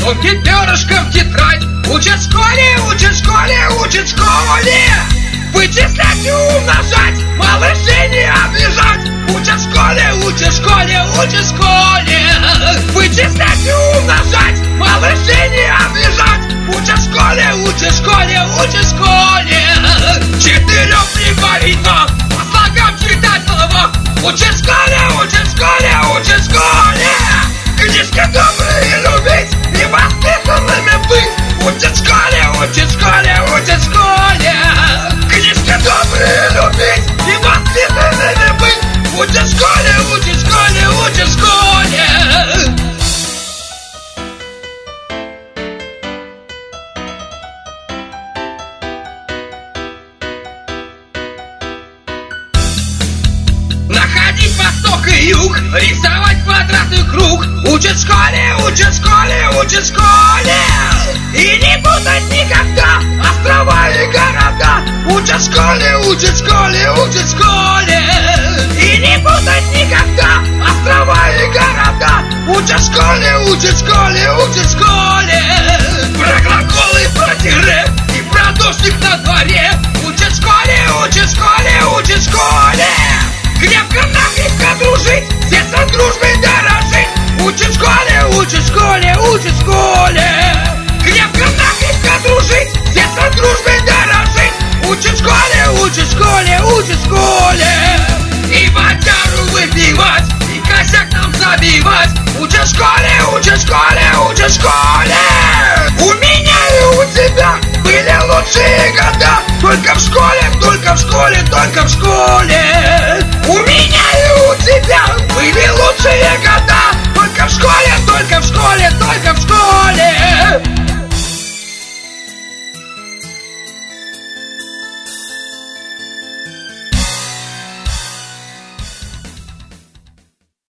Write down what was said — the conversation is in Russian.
тонким перышком тетрадь. Учат в школе, учат в школе, учат в школе. Вычислять и умножать, малышей не обижать. Учат в школе, учат в школе, учат в школе. Вычислять и умножать, малышей не обижать. Учат в школе, учат в школе, учат в школе. 4 прибавить 2, по слогам читать слова. Учат в школе, учат в школе, учат в школе. Книжки добрые любить и воспитанными быть. Учат в школе, учат в школе, учат в школе. Книжки добрые любить и воспитанными быть. Учат в школе, учат в школе, учат в школе. Находить восток и юг, рисовать квадрат и круг. Учат в школе, учат в школе, учат в школе. И не путать никогда острова и города. Учат в школе, учат в школе, учат в школе. И не путать никогда острова и города. Учат в школе, учат в школе, учат в школе. Про глаголы, про тире и про дождик на дворе. Учат в школе, учат в школе, учат в школе. Крепко дружить, сердцем дружбой дорожить. Учат в школе, учат в школе, учат в школе. Крепко дружить, сердцем дружбой дорожить. Учат в школе, учат в школе, учат в школе. И водяру выпивать, и косяк нам забивать. Учат в школе, учат в школе, учат в школе. У меня и у тебя были лучшие года. Только в школе, только в школе, только в школе.